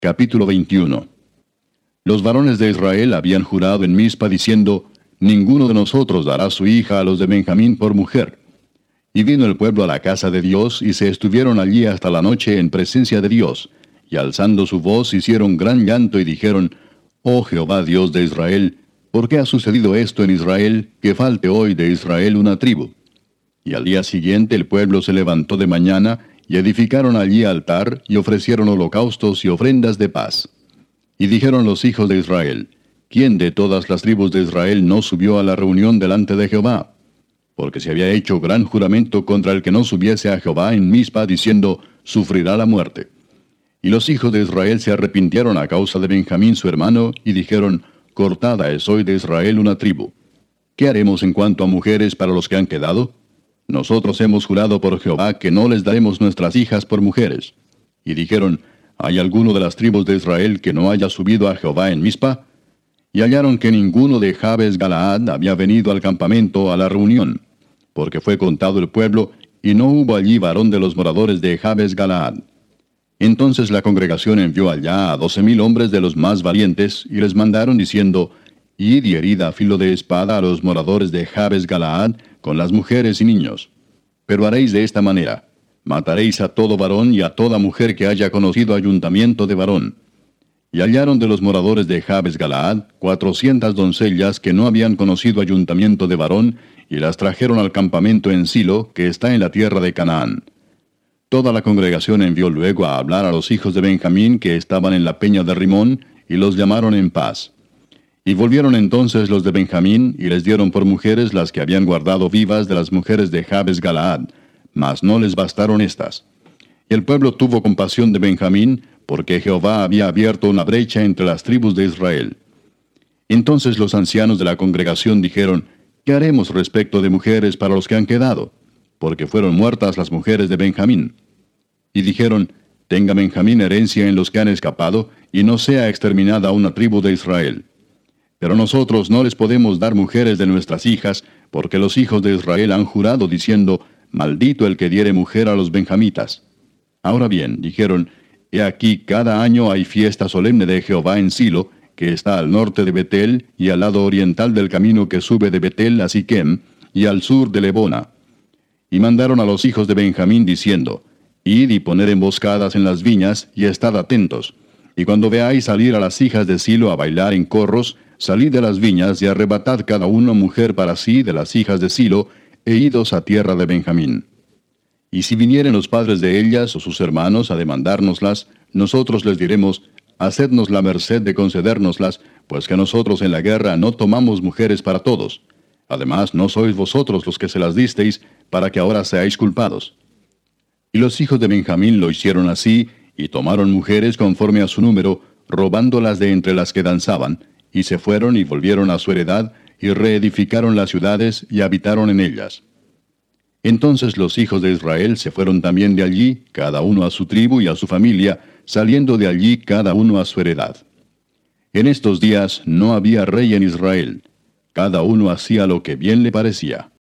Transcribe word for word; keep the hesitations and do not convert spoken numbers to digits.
Capítulo veintiuno. Los varones de Israel habían jurado en Mizpa diciendo: Ninguno de nosotros dará su hija a los de Benjamín por mujer. Y vino el pueblo a la casa de Dios, y se estuvieron allí hasta la noche en presencia de Dios, y alzando su voz hicieron gran llanto y dijeron: Oh Jehová Dios de Israel, ¿por qué ha sucedido esto en Israel, que falte hoy de Israel una tribu? Y al día siguiente el pueblo se levantó de mañana, y edificaron allí altar, y ofrecieron holocaustos y ofrendas de paz. Y dijeron los hijos de Israel: ¿Quién de todas las tribus de Israel no subió a la reunión delante de Jehová? Porque se había hecho gran juramento contra el que no subiese a Jehová en Mizpa, diciendo: Sufrirá la muerte. Y los hijos de Israel se arrepintieron a causa de Benjamín su hermano, y dijeron: Cortada es hoy de Israel una tribu. ¿Qué haremos en cuanto a mujeres para los que han quedado? Nosotros hemos jurado por Jehová que no les daremos nuestras hijas por mujeres. Y dijeron: ¿Hay alguno de las tribus de Israel que no haya subido a Jehová en Mizpa? Y hallaron que ninguno de Jabes Galaad había venido al campamento a la reunión, porque fue contado el pueblo, y no hubo allí varón de los moradores de Jabes Galaad. Entonces la congregación envió allá a doce mil hombres de los más valientes, y les mandaron diciendo: Id y herid a filo de espada a los moradores de Jabes Galaad, con las mujeres y niños. Pero haréis de esta manera: mataréis a todo varón y a toda mujer que haya conocido ayuntamiento de varón. Y hallaron de los moradores de Jabes Galaad cuatrocientas doncellas que no habían conocido ayuntamiento de varón, y las trajeron al campamento en Silo, que está en la tierra de Canaán. Toda la congregación envió luego a hablar a los hijos de Benjamín que estaban en la peña de Rimón, y los llamaron en paz. Y volvieron entonces los de Benjamín, y les dieron por mujeres las que habían guardado vivas de las mujeres de Jabes Galaad, mas no les bastaron estas. Y el pueblo tuvo compasión de Benjamín, porque Jehová había abierto una brecha entre las tribus de Israel. Entonces los ancianos de la congregación dijeron: ¿Qué haremos respecto de mujeres para los que han quedado? Porque fueron muertas las mujeres de Benjamín. Y dijeron: Tenga Benjamín herencia en los que han escapado, y no sea exterminada una tribu de Israel. Pero nosotros no les podemos dar mujeres de nuestras hijas, porque los hijos de Israel han jurado diciendo: Maldito el que diere mujer a los benjamitas. Ahora bien, dijeron: He aquí, cada año hay fiesta solemne de Jehová en Silo, que está al norte de Betel, y al lado oriental del camino que sube de Betel a Siquem, y al sur de Lebona. Y mandaron a los hijos de Benjamín diciendo: Id y poned emboscadas en las viñas, y estad atentos. Y cuando veáis salir a las hijas de Silo a bailar en corros, salid de las viñas, y arrebatad cada uno mujer para sí de las hijas de Silo, e idos a tierra de Benjamín. Y si vinieren los padres de ellas o sus hermanos a demandárnoslas, nosotros les diremos: Hacednos la merced de concedérnoslas, pues que nosotros en la guerra no tomamos mujeres para todos. Además, no sois vosotros los que se las disteis, para que ahora seáis culpados. Y los hijos de Benjamín lo hicieron así, y tomaron mujeres conforme a su número, robándolas de entre las que danzaban, y se fueron y volvieron a su heredad, y reedificaron las ciudades, y habitaron en ellas. Entonces los hijos de Israel se fueron también de allí, cada uno a su tribu y a su familia, saliendo de allí cada uno a su heredad. En estos días no había rey en Israel. Cada uno hacía lo que bien le parecía.